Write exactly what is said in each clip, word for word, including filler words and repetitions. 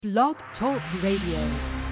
Blog Talk Radio.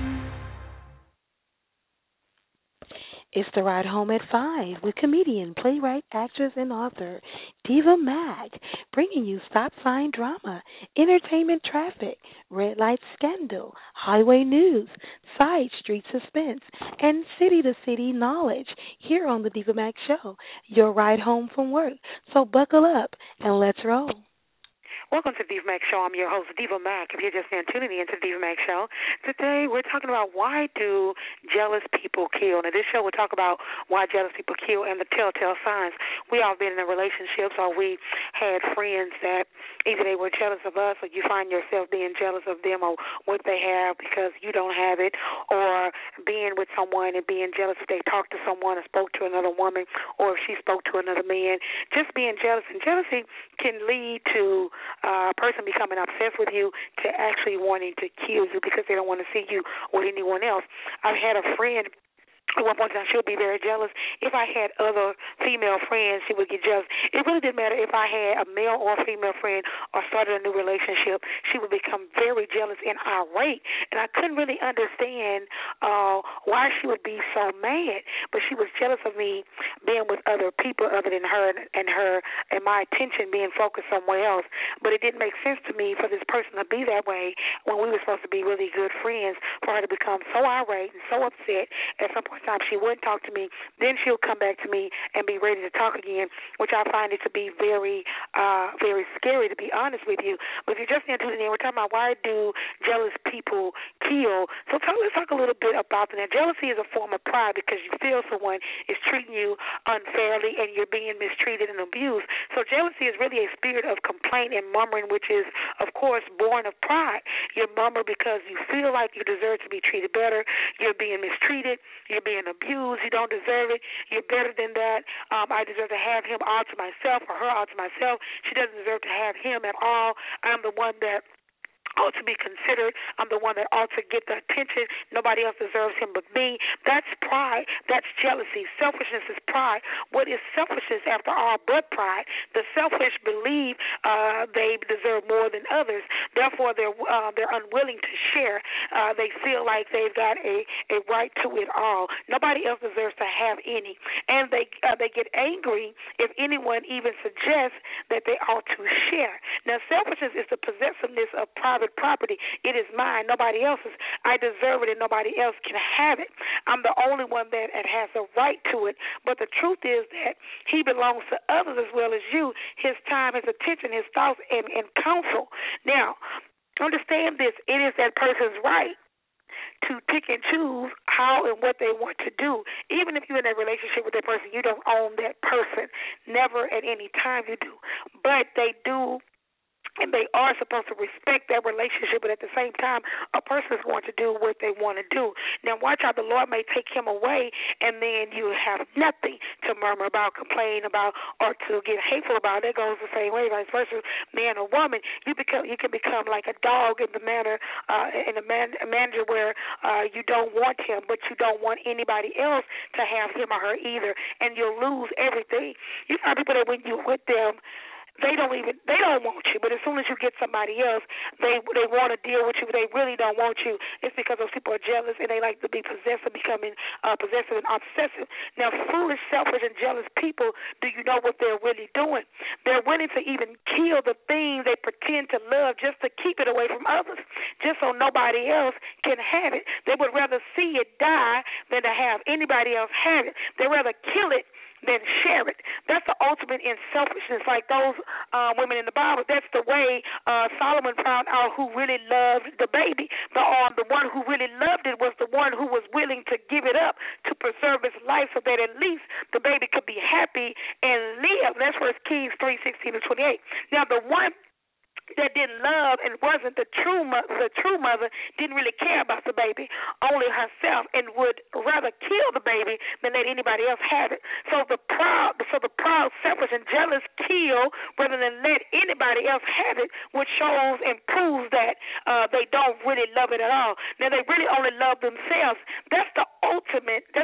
It's the Ride Home at five with comedian, playwright, actress, and author Diva Mag, bringing you stop sign drama, entertainment traffic, red light scandal, highway news, side street suspense, and city-to-city knowledge here on the Diva Mag Show, your ride home from work. So buckle up and let's roll. Welcome to the Diva Mac Show. I'm your host, Diva Mac. If you're just now tuning in to the Diva Mac Show, today we're talking about why do jealous people kill. Now, this show will talk about why jealous people kill and the telltale signs. We all been in relationships, or we had friends that either they were jealous of us, or you find yourself being jealous of them or what they have because you don't have it, or being with someone and being jealous if they talked to someone or spoke to another woman, or if she spoke to another man. Just being jealous, and jealousy can lead to uh, a person becoming obsessed with you to actually wanting to kill you because they don't want to see you with anyone else. I've had a friend. At one point in time, she would be very jealous. If I had other female friends, she would get jealous. It really didn't matter if I had a male or a female friend or started a new relationship. She would become very jealous and irate, and I couldn't really understand uh, why she would be so mad. But she was jealous of me being with other people other than her and her and my attention being focused somewhere else. But it didn't make sense to me for this person to be that way when we were supposed to be really good friends, for her to become so irate and so upset at some point time she wouldn't talk to me. Then she'll come back to me and be ready to talk again, which I find it to be very, uh, very scary, to be honest with you. But if you're just into it, we're talking about why do jealous people kill. So talk, let's talk a little bit about that. Jealousy is a form of pride because you feel someone is treating you unfairly and you're being mistreated and abused. So jealousy is really a spirit of complaint and murmuring, which is, of course, born of pride. You murmur because you feel like you deserve to be treated better. You're being mistreated. You're being abused. You don't deserve it. You're better than that. Um, I deserve to have him all to myself or her all to myself. She doesn't deserve to have him at all. I'm the one that ought to be considered. I'm the one that ought to get the attention. Nobody else deserves him but me. That's pride. That's jealousy. Selfishness is pride. What is selfishness after all but pride? The selfish believe uh, they deserve more than others. Therefore, they're uh, they're unwilling to share. Uh, they feel like they've got a, a right to it all. Nobody else deserves to have any. And they uh, they get angry if anyone even suggests that they ought to share. Now, selfishness is the possessiveness of private property. It is mine, nobody else's. I deserve it and nobody else can have it. I'm the only one that has a right to it. But the truth is that he belongs to others as well as you. His time, his attention, his thoughts, and, and counsel. Now, understand this. It is that person's right to pick and choose how and what they want to do. Even if you're in a relationship with that person, you don't own that person. Never at any time you do. But they do, and they are supposed to respect that relationship, but at the same time, a person is going to do what they want to do. Now, watch out. The Lord may take him away, and then you have nothing to murmur about, complain about, or to get hateful about. That goes the same way, vice versa, man or woman. You become, you can become like a dog in the manner, uh, in a, man, a manner where uh, you don't want him, but you don't want anybody else to have him or her either, and you'll lose everything. You find people that when you're with them, They don't even they don't want you, but as soon as you get somebody else, they they want to deal with you. But they really don't want you. It's because those people are jealous and they like to be possessive, becoming uh, possessive and obsessive. Now, foolish, selfish, and jealous people, do you know what they're really doing? They're willing to even kill the thing they pretend to love just to keep it away from others, just so nobody else can have it. They would rather see it die than to have anybody else have it. They'd rather kill it than share it. That's the ultimate in selfishness, like those uh, women in the Bible. That's the way uh, Solomon found out who really loved the baby. The, um, the one who really loved it was the one who was willing to give it up to preserve its life so that at least the baby could be happy and live. That's First Kings three sixteen to twenty-eight. Now, the one that didn't love and wasn't the true mother, the true mother didn't really care about the baby, only herself, and would rather kill the baby than let anybody else have it. So the proud, so the proud, selfish, and jealous kill rather than let anybody else have it, which shows and proves that uh, they don't really love it at all. Now they really only love themselves. That's the ultimate. That's the ultimate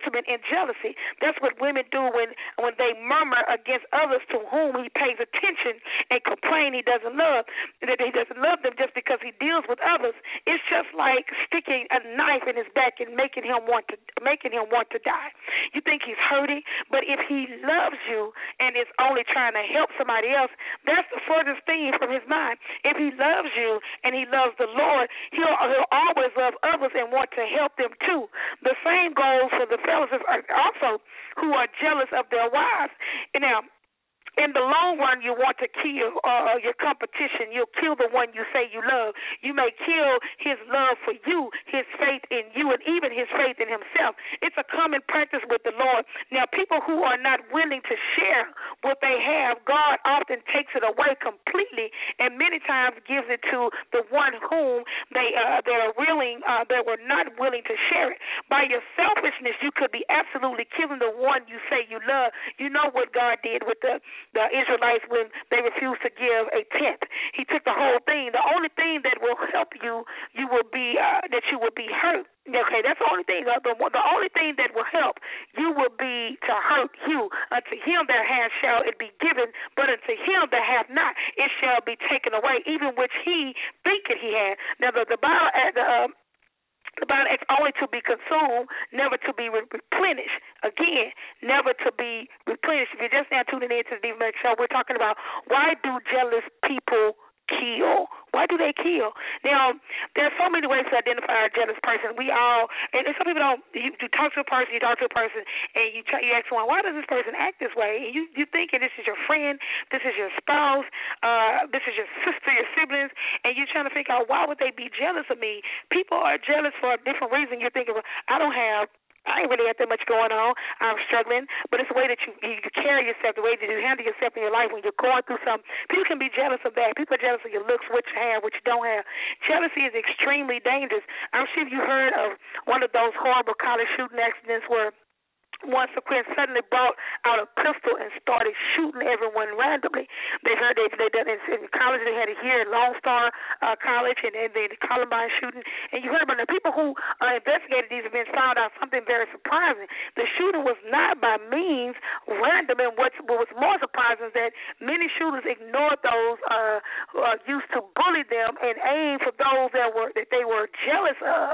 ultimate in jealousy. That's what women do when, when they murmur against others to whom he pays attention and complain he doesn't love, that he doesn't love them just because he deals with others. It's just like sticking a knife in his back and making him want to making him want to die. You think he's hurting, but if he loves you and is only trying to help somebody else, that's the furthest thing from his mind. If he loves you and he loves the Lord, he'll, he'll always love others and want to help them too. The same goes for the fellas also who are jealous of their wives. And now, in the long run, you want to kill uh, your competition. You'll kill the one you say you love. You may kill his love for you, his faith in you, and even his faith in himself. It's a common practice with the Lord. Now, people who are not willing to share what they have, God often takes it away completely, and many times gives it to the one whom they uh, they are willing, uh, they were not willing to share it. By your selfishness, you could be absolutely killing the one you say you love. You know what God did with the the Israelites when they refused to give a tenth. He took the whole thing. The only thing that will help you, you will be uh, that you will be hurt. Okay, that's the only thing. The, the, the only thing that will help you will be to hurt you. Unto him that has shall it be given, but unto him that hath not, it shall be taken away, even which he thinketh he had. Now the the Bible at the. Uh, The Bible is only to be consumed, never to be replenished. Again, never to be replenished. If you're just now tuning in to the Diva Mac Show, we're talking about why do jealous people kill? Why do they kill? Now, there are so many ways to identify a jealous person. We all, and some people don't, you, you talk to a person, you talk to a person, and you, try, you ask one, why does this person act this way? And you, you thinking this is your friend, this is your spouse, uh, this is your sister, your siblings, and you're trying to figure out why would they be jealous of me? People are jealous for a different reason. You're thinking, well, I don't have, I ain't really got that much going on. I'm struggling. But it's the way that you, you carry yourself, the way that you handle yourself in your life when you're going through something. People can be jealous of that. People are jealous of your looks, what you have, what you don't have. Jealousy is extremely dangerous. I'm sure you heard of one of those horrible college shooting accidents where once a friend suddenly brought out a pistol and started shooting everyone randomly. They heard they they done in college. They had it here at Lone Star uh, College and then the Columbine shooting. And you heard about the people who uh, investigated these events found out something very surprising. The shooting was not by means random, and what was more surprising is that many shooters ignored those uh, who uh, used to bully them and aim for those that were that they were jealous of.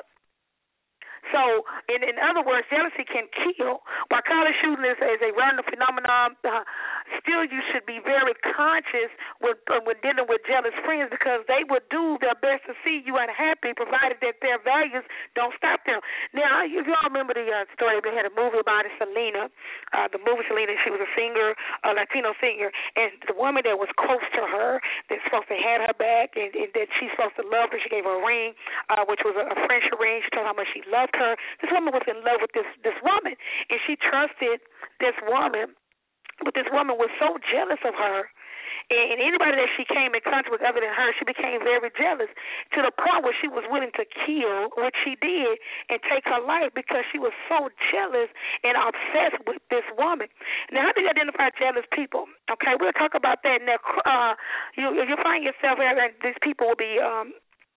So, in, in other words, jealousy can kill. While college shooting is, is a random phenomenon, uh, still you should be very conscious when, uh, when dealing with jealous friends because they would do their best to see you unhappy, provided that their values don't stop them. Now, if y'all remember the uh, story, they had a movie about it, Selena, uh, the movie Selena, she was a singer, a Latino singer, and the woman that was close to her, that's supposed to have her back, and, and that she's supposed to love her, she gave her a ring, uh, which was a, a friendship ring. She told her how much she loved her. This woman was in love with this this woman, and she trusted this woman, but this woman was so jealous of her, and anybody that she came in contact with other than her, she became very jealous to the point where she was willing to kill, which she did, and take her life because she was so jealous and obsessed with this woman. Now, how do you identify jealous people? Okay, we'll talk about that. Now, uh, you you find yourself, and these people will be um,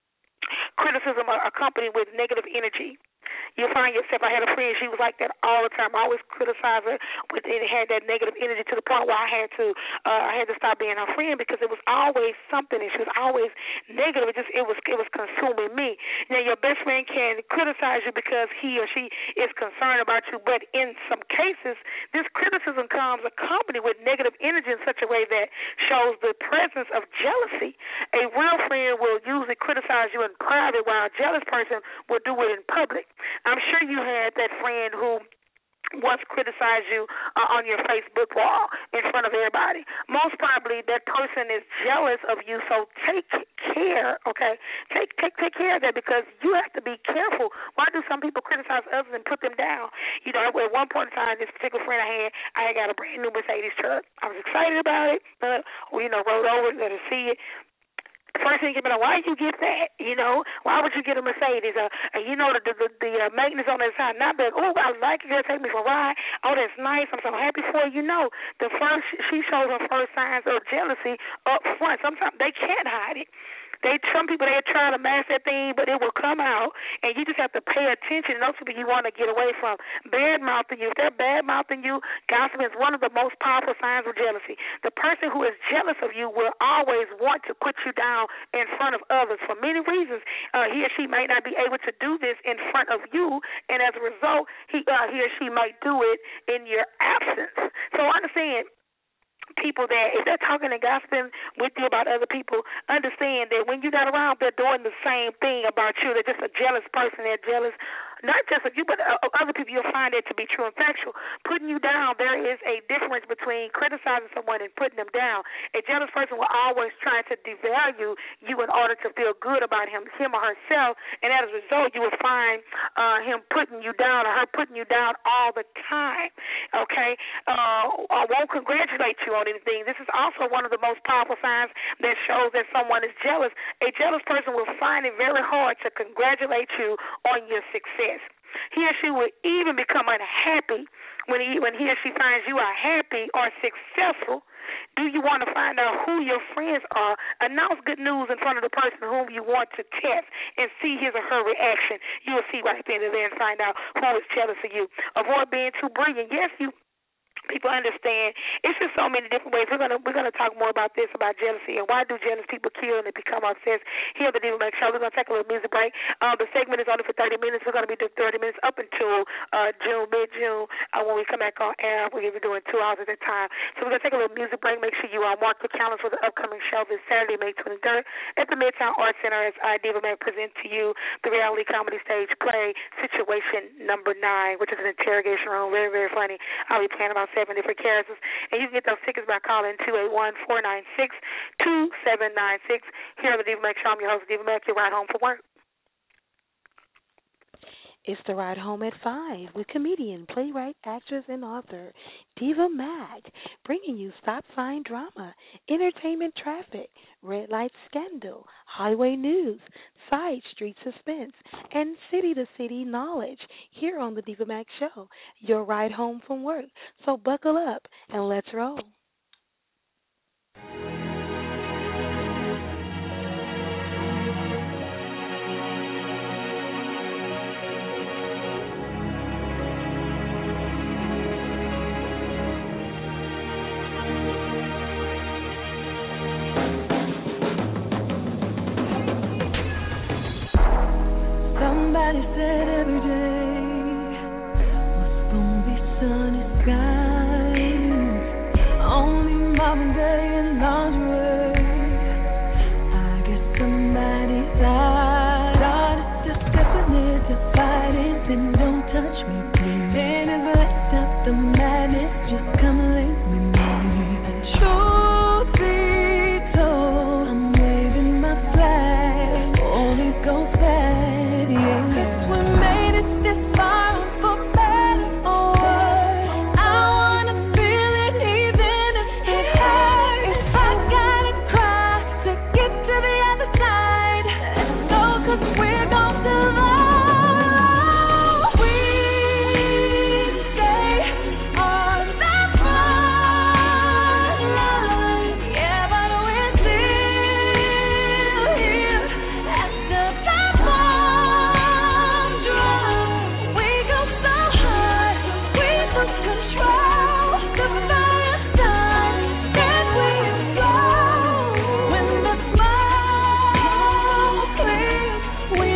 criticism accompanied with negative energy. You find yourself, I had a friend, she was like that all the time. I always criticized her, but it had that negative energy to the point where I had to uh, I had to stop being her friend because it was always something, and she was always negative. It just it was it was consuming me. Now, your best friend can criticize you because he or she is concerned about you, but in some cases, this criticism comes accompanied with negative energy in such a way that shows the presence of jealousy. A real friend will usually criticize you in private, while a jealous person will do it in public. I'm sure you had that friend who once criticized you uh, on your Facebook wall in front of everybody. Most probably that person is jealous of you, so take care, okay? Take take take care of that because you have to be careful. Why do some people criticize others and put them down? You know, at one point in time, this particular friend I had, I had got a brand new Mercedes truck. I was excited about it. Uh, you know, rode over there to see it. First thing you know, why did you get that? You know, why would you get a Mercedes? Uh, and you know, the the, the uh, maintenance on the side, not bad. Oh, I like it. Girl, take me for a ride. Oh, that's nice. I'm so happy for you. You know, the first she shows her first signs of jealousy up front. Sometimes they can't hide it. They some people they try to mask that thing, but it will come out, and you just have to pay attention. And those people you want to get away from. Bad mouthing you. If they're bad mouthing you, gossip is one of the most powerful signs of jealousy. The person who is jealous of you will always want to put you down in front of others for many reasons. Uh, he or she might not be able to do this in front of you, and as a result, he uh, he or she might do it in your absence. So understand, people that if they're talking and gossiping with you about other people, understand that when you're not around, they're doing the same thing about you. They're just a jealous person. They're jealous not just of you, but of other people. You'll find it to be true and factual. Putting you down, there is a difference between criticizing someone and putting them down. A jealous person will always try to devalue you in order to feel good about him, him or herself, and as a result, you will find uh, him putting you down or her putting you down all the time. Okay? Uh, I won't congratulate you on anything. This is also one of the most powerful signs that shows that someone is jealous. A jealous person will find it very hard to congratulate you on your success. He or she will even become unhappy when he when he or she finds you are happy or successful. Do you want to find out who your friends are? Announce good news in front of the person whom you want to test and see his or her reaction. You will see right then and there and find out who is jealous of you. Avoid being too brilliant. Yes, you people understand. It's just so many different ways. We're gonna we're gonna talk more about this, about jealousy and why do jealous people kill and they become obsessed. Here at the Diva Max Show, we're gonna take a little music break. Um, the segment is only for thirty minutes. We're gonna be doing thirty minutes up until uh, June, mid June. Uh, when we come back on air, we're gonna be doing two hours at a time. So we're gonna take a little music break. Make sure you uh, mark the calendar for the upcoming show this Saturday, May twenty-third, at the Midtown Arts Center as I, Diva Max, present to you the reality comedy stage play Situation Number Nine, which is an interrogation room. Very very funny. I'll be playing about seven different characters. And you can get those tickets by calling two eight one, four nine six, two seven nine six. Here on the Diva Max Show, I'm your host, Diva Max, your ride home from work. It's the Ride Home at five with comedian, playwright, actress, and author Diva Mac, bringing you stop sign drama, entertainment traffic, red light scandal, highway news, side street suspense, and city-to-city knowledge here on the Diva Mac Show, your ride home from work. So buckle up and let's roll. Somebody said every day was gonna be sunny skies, only Marvin Gaye and lingerie. I guess somebody lied. Started to stepping into fighting, then don't touch me, please. Then it left out the madness, just come live with me. And truth be told, I'm waving my flag, Holy Ghost flag. We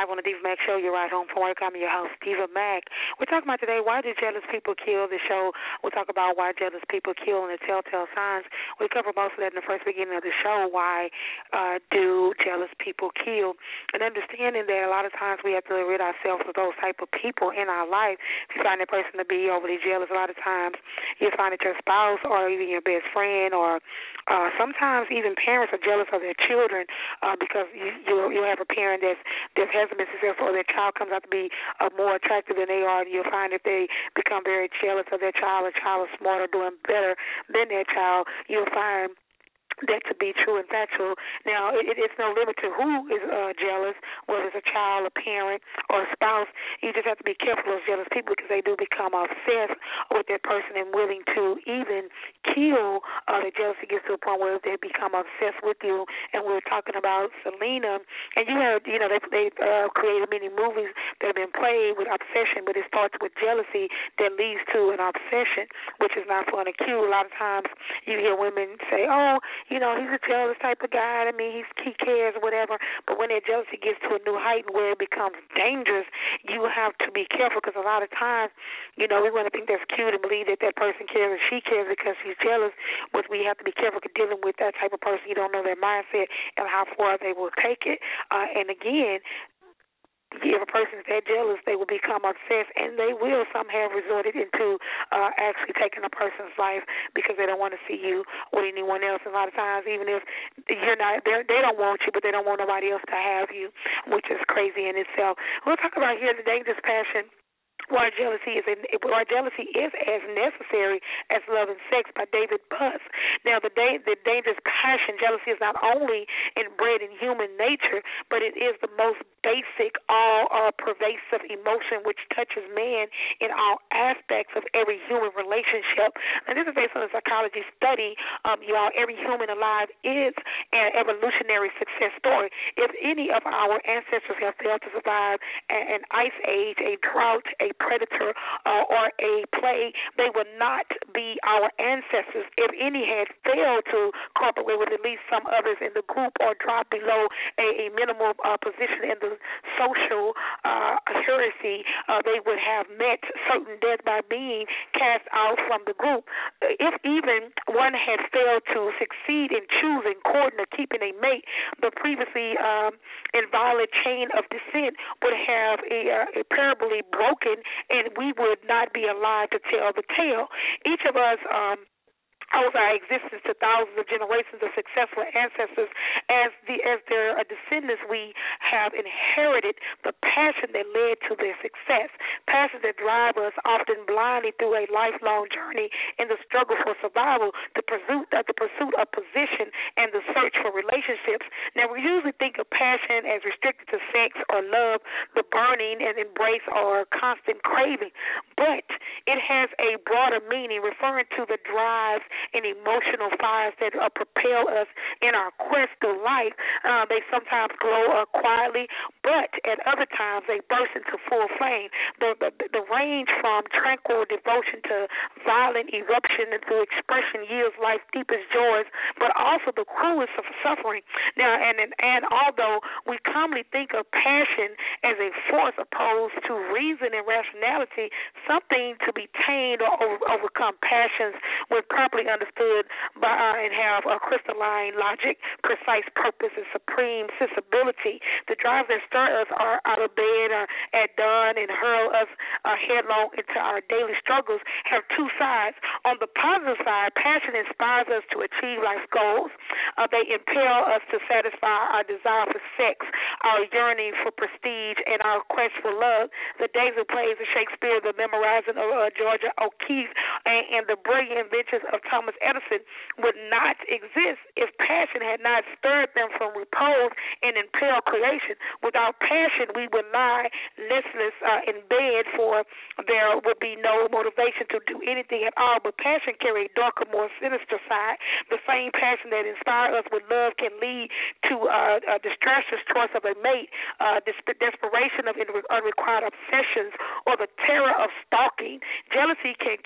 live on the Diva Mac Show. You're right home from work. I'm your host, Diva Mac. We're talking about today, why do jealous people kill? The show, we'll talk about why jealous people kill and the telltale signs. We cover most of that in the first beginning of the show, why uh, do jealous people kill? And understanding that a lot of times we have to rid ourselves of those type of people in our life. If you find that person to be overly jealous, a lot of times you'll find that your spouse or even your best friend or uh, sometimes even parents are jealous of their children uh, because you, you'll, you'll have a parent that's that hasn't been successful, or their child comes out to be uh, more attractive than they are, and you'll find if they become very jealous of their child, a child is smarter, doing better than their child, you'll find that to be true and factual. Now, it, it's no limit to who is uh, jealous, whether it's a child, a parent, or a spouse. You just have to be careful of jealous people because they do become obsessed with that person and willing to even kill. Uh, the jealousy gets to a point where they become obsessed with you. And we were talking about Selena, and you heard, you know, they they uh, created many movies that have been played with obsession, but it starts with jealousy that leads to an obsession, which is not fun to cue. A lot of times you hear women say, oh, you know, he's a jealous type of guy. I mean, he's, he cares or whatever. But when that jealousy gets to a new height where it becomes dangerous, you have to be careful because a lot of times, you know, we want to think that's cute and believe that that person cares and she cares because she's jealous. But we have to be careful dealing with that type of person. You don't know their mindset and how far they will take it. Uh, and again, if a person is that jealous, they will become obsessed, and they will somehow resort it into uh, actually taking a person's life because they don't want to see you or anyone else. And a lot of times, even if you're not, they don't want you, but they don't want nobody else to have you, which is crazy in itself. We'll talk about here the dangerous passion. Why jealousy is why jealousy is as necessary as love and sex by David Buss. Now, the da- the dangerous passion, jealousy is not only inbred in human nature, but it is the most basic, all uh, pervasive emotion which touches man in all aspects of every human relationship. And this is based on a psychology study. Um, you all, every human alive is an evolutionary success story. If any of our ancestors have failed to survive an ice age, a drought, a predator, uh, or a plague, they would not be our ancestors. If any had failed to cooperate with at least some others in the group or drop below a, a minimal uh, position in the social uh, hierarchy, uh, they would have met certain death by being cast out from the group. If even one had failed to succeed in choosing, courting, or keeping a mate, the previously um, inviolate chain of descent would have a, uh, irreparably broken, and we would not be alive to tell the tale. Each of us um, owes our existence to thousands of generations of successful ancestors. As the as their descendants, we have inherited the passion that led to their success, passion that drive us often blindly through a lifelong journey in the struggle for survival, the pursuit, uh, the pursuit of position, and the search for relationships. Now, we usually think of passion as restricted to sex or love, the burning and embrace or constant craving, but it has a broader meaning, referring to the drives and emotional fires that uh, propel us in our quest through life. Uh, they sometimes glow uh, quietly, but at other times they burst into full flame. The, the, the range from tranquil devotion to violent eruption and through expression yields life's deepest joys, but also the cruelest of suffering. Now, and, and, and although we commonly think of passion as a force opposed to reason and rationality, something to be tamed or over, overcome passions when properly understood by uh, and have a crystalline logic, precise purpose, and supreme sensibility. The drives that stir us are out of bed or at dawn and hurl us uh, headlong into our daily struggles have two sides. On the positive side, passion inspires us to achieve life's goals. Uh, they impel us to satisfy our desire for sex, our yearning for prestige, and our quest for love. The days of plays of Shakespeare, the memorizing of uh, Georgia O'Keeffe, and, and the brilliant inventions of Thomas Edison would not exist if passion had not stirred them from repose and impelled creation. Without passion, we would lie listless uh, in bed, for there would be no motivation to do anything at all. But passion carries a darker, more sinister side. The same passion that inspires us with love can lead to uh, a disastrous choice of a mate, uh, desperation of unrequired obsessions, or the terror of stalking. Jealousy can keep a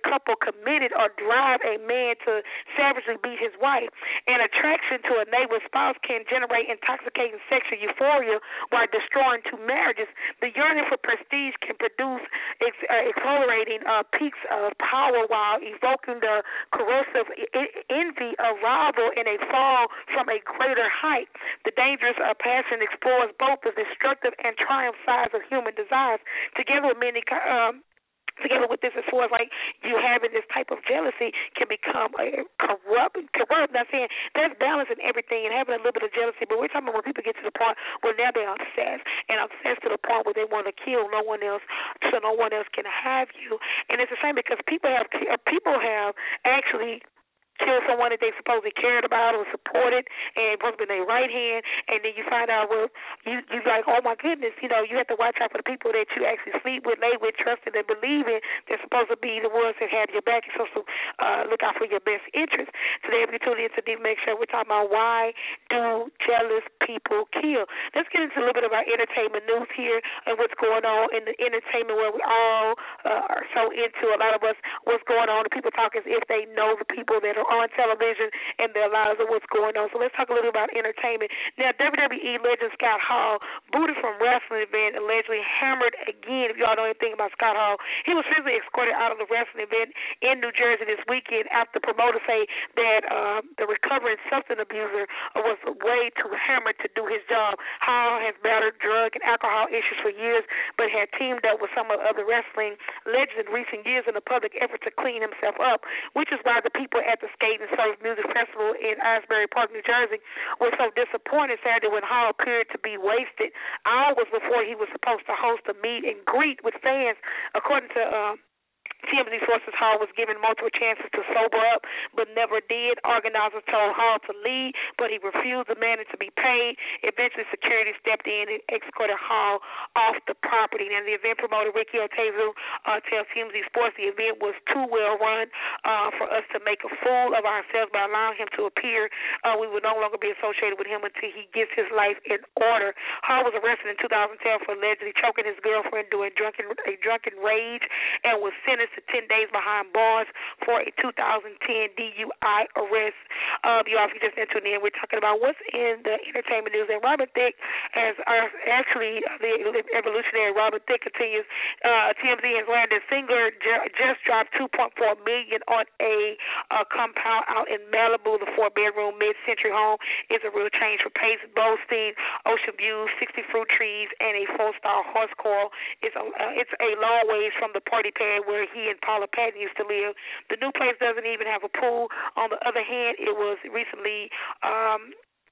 couple committed or drive a man to savagely beat his wife. An attraction to a neighbor's spouse can generate intoxicating sexual euphoria while destroying two marriages. The yearning for prestige can produce ex- uh, exhilarating uh, peaks of power while evoking the corrosive I- envy of rival in a fall from a greater height. The dangerous uh, passion explores both the destructive and triumph sides of human desires, together with many um, Together with this, as far as like you having this type of jealousy can become a corrupt, corrupt. Not saying there's balance in everything and having a little bit of jealousy, but we're talking about when people get to the point where now they're obsessed and obsessed to the point where they want to kill no one else, so no one else can have you. And it's the same because people have people have actually kill someone that they supposedly cared about or supported, and it supposed to be their right hand, and then you find out, well, you you like, oh my goodness, you know, you have to watch out for the people that you actually sleep with, lay with, trusted, and believe in. They're supposed to be the ones that have your back. You're supposed to uh, look out for your best interest. Today, we tune into Deep Make Sure we're talking about why do jealous people kill. Let's get into a little bit of our entertainment news here and what's going on in the entertainment where we all uh, are so into, a lot of us, what's going on. The people talk as if they know the people that are on television and their lives of what's going on. So let's talk a little about entertainment. Now, W W E legend Scott Hall, booted from wrestling event, allegedly hammered again. If y'all know anything about Scott Hall, he was physically escorted out of the wrestling event in New Jersey this weekend after promoters say that uh, the recovering substance abuser was way too hammered to do his job. Hall has battled drug and alcohol issues for years, but had teamed up with some of the other wrestling legends in recent years in a public effort to clean himself up, which is why the people at the Skate and Surf Music Festival in Asbury Park, New Jersey, was so disappointed Saturday when Hall appeared to be wasted hours before he was supposed to host a meet and greet with fans. According to uh, T M Z sources, Hall was given multiple chances to sober up, but never did. Organizers told Hall to leave, but he refused, demanding to be paid. Eventually, security stepped in and escorted Hall off the property. And the event promoter, Ricky Otezu, uh, tells T M Z Sports the event was too well run uh, for us to make a fool of ourselves by allowing him to appear. Uh, we will no longer be associated with him until he gets his life in order. Hall was arrested in two thousand ten for allegedly choking his girlfriend during drunken, a drunken rage and was sentenced to ten days behind bars for a two thousand ten D U I arrest. Um, you all, if you just tuned in, we're talking about what's in the entertainment news. And Robin Thicke, as our, actually uh, the evolutionary Robin Thicke continues, uh, T M Z has learned that Singer j- just dropped two point four million dollars on a uh, compound out in Malibu. The four-bedroom mid-century home is a real change for Pace Goldstein. Ocean views, sixty fruit trees, and a four-star horse coral. It's a, uh, it's a long ways from the party pad where he and Paula Patton used to live. The new place doesn't even have a pool. On the other hand, it was recently um,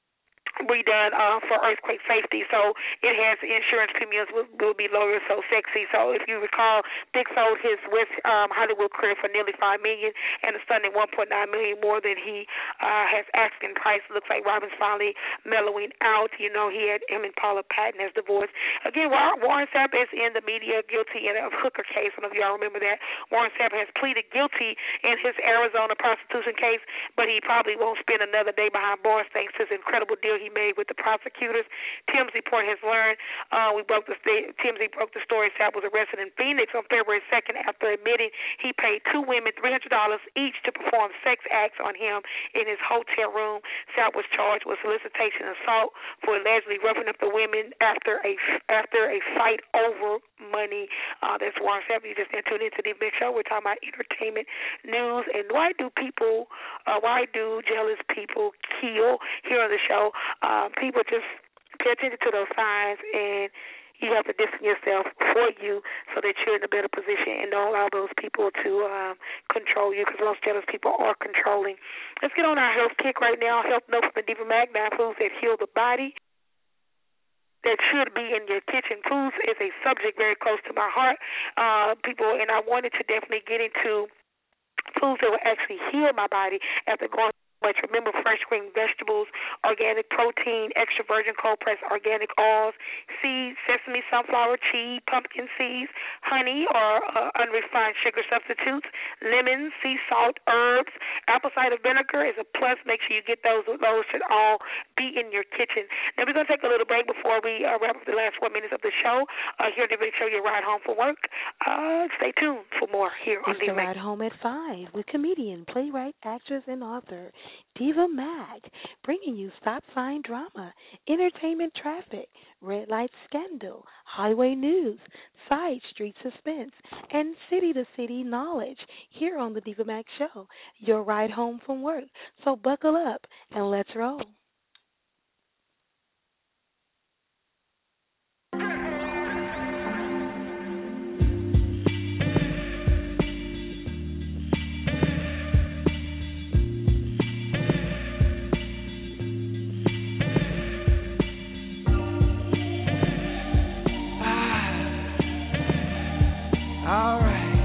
redone uh, for earthquake safety, so it has insurance premiums will, will be lower. So sexy. So if you recall, Dick sold his West um, Hollywood career for nearly five million dollars and a stunning one point nine million dollars more than he uh, has asking price. Looks like Robin's finally mellowing out. You know, he had him and Paula Patton has divorced. Again, Warren Sapp is in the media guilty in a hooker case. I don't know if y'all remember that. Warren Sapp has pleaded guilty in his Arizona prostitution case, but he probably won't spend another day behind bars thanks to his incredible deal he made with the prosecutors. T M Z Report has learned. Uh, we broke the T M Z broke the story. Sapp was arrested in Phoenix on February second after admitting he paid two women three hundred dollars each to perform sex acts on him in his hotel room. Sapp was charged with solicitation and assault for allegedly roughing up the women after a after a fight over money. Uh, that's Warren Sapp. You just tuned into the Big Show. We're talking about entertainment news and why do people, uh, why do jealous people kill here on the show? Um, people just pay attention to those signs, and you have to distance yourself for you so that you're in a better position and don't allow those people to um, control you, because most jealous people are controlling. Let's get on our health kick right now. Health note from the Diva Mac, nine foods that heal the body that should be in your kitchen. Foods is a subject very close to my heart. Uh, people, and I wanted to definitely get into foods that will actually heal my body after going much. Remember, fresh green vegetables, organic protein, extra virgin cold pressed organic oils, seeds, sesame, sunflower, cheese, pumpkin seeds, honey or uh, unrefined sugar substitutes, lemon, sea salt, herbs, apple cider vinegar is a plus. Make sure you get those. Those should all be in your kitchen. Now, we're going to take a little break before we uh, wrap up the last four minutes of the show. Uh, here to show your ride home from work. Uh, stay tuned for more here on It's the the Ride Home at five with comedian, playwright, actress, and author Diva Mag, bringing you stop sign drama, entertainment traffic, red light scandal, highway news, side street suspense, and city-to-city knowledge here on the Diva Mag Show, your ride home from work. So buckle up and let's roll. All right.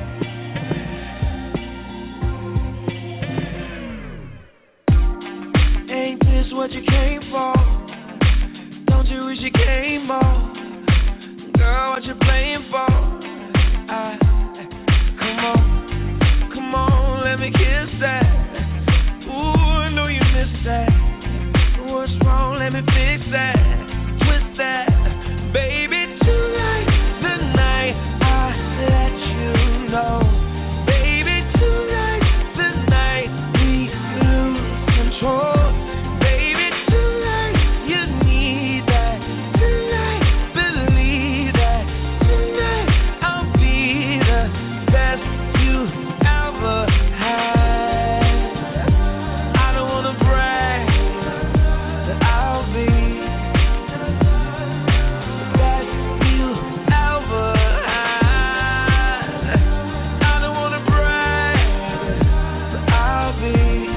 Ain't this what you came for? Don't you wish you came more? Girl, what you playing for? I, come on, come on, let me kiss that. Ooh, I know you missed that. What's wrong? Let me fix that. Twist that, baby. Tonight, tonight, I let you know. Baby, tonight, tonight, we lose control. Baby, tonight, you need that. Tonight, believe that. Tonight, I'll be the best you ever had. I don't wanna brag, but I'll be the best you ever had. I don't wanna brag, but I'll be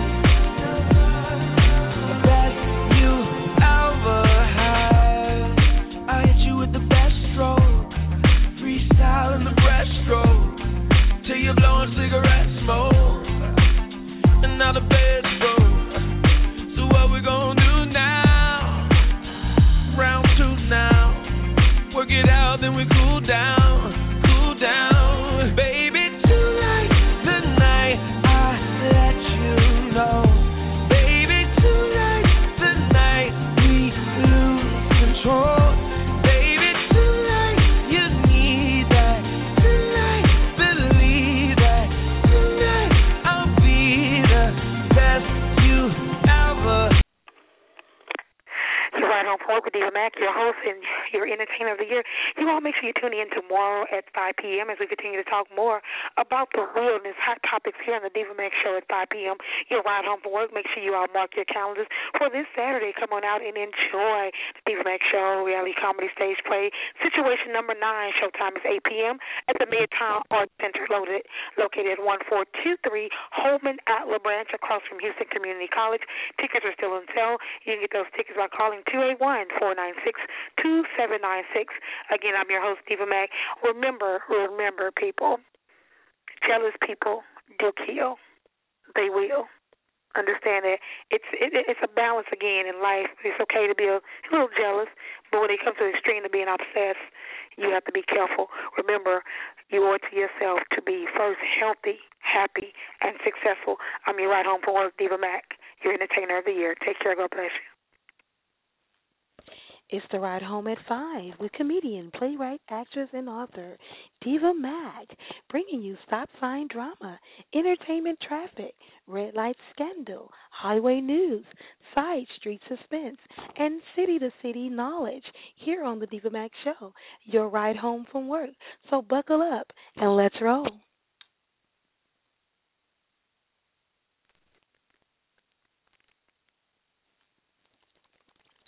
the best you ever had. I hit you with the best stroke, freestyle in the breaststroke, till you're blowing cigarette smoke, and now the bed's broke. So what we gonna do now? Round two now. Work it out, then we cool down, cool down. Baby, tonight, tonight, I let you know. Baby, tonight, tonight, we lose control. Baby, tonight, you need that. Tonight, believe that. Tonight, I'll be the best you ever. You're right on point with Diva Mac, your host and your entertainer of the year. You all make sure you tune in tomorrow at five p.m. as we continue to talk more about the realness, hot topics here on the Diva Mac Show at five p.m. Your ride home from work. Make sure you all mark your calendars for this Saturday. Come on out and enjoy the Diva Mac Show, reality comedy stage play. Situation number nine, showtime is eight p.m. at the Midtown Arts Center located, located at one four two three Holman Atla Branch across from Houston Community College. Tickets are still on sale. You can get those tickets by calling two eight one, four nine six, two seven nine six. Again, I'm your host, Diva Mac. Remember, remember, people, jealous people do kill. They will. Understand that it's it, it's a balance again in life. It's okay to be a little jealous, but when it comes to the extreme of being obsessed, you have to be careful. Remember, you owe it to yourself to be first healthy, happy, and successful. I'm your ride home from work, Diva Mac, your entertainer of the year. Take care. God bless you. It's the Ride Home at five with comedian, playwright, actress, and author Diva Mag, bringing you stop sign drama, entertainment traffic, red light scandal, highway news, side street suspense, and city-to-city knowledge here on the Diva Mag Show, your ride home from work. So buckle up and let's roll.